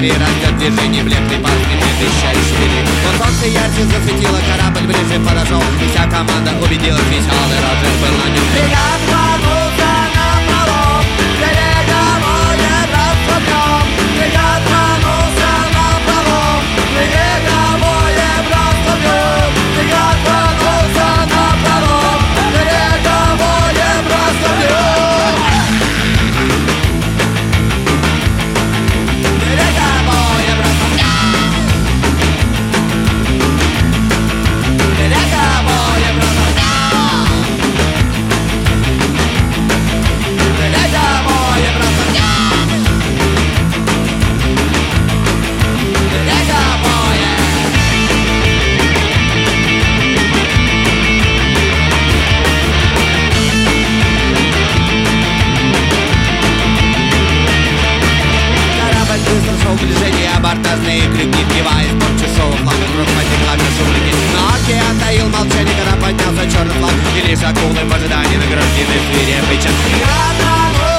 скорее растет движение, блеклый парк не предвещающий берег. Но солнце ярче засветило, корабль ближе подошел, и вся команда убедилась, веселый Роджер был на нем. Фрегат рванулся напролом, береговое братство днем. Фрегат рванулся напролом, береговое братство днем. Фрегат рванулся напролом, береговое братство днем. Береговое братство днем. Береговое братство днем. Береговое братство днем. Береговое. Корабль быстро шел в движение, абордажные крюки впиваясь в борт чужого флага, вдруг потекла между реки. Но океан таил молчание, когда поднялся черный флаг, и лишь акулы в ожидании награждены свирепый час.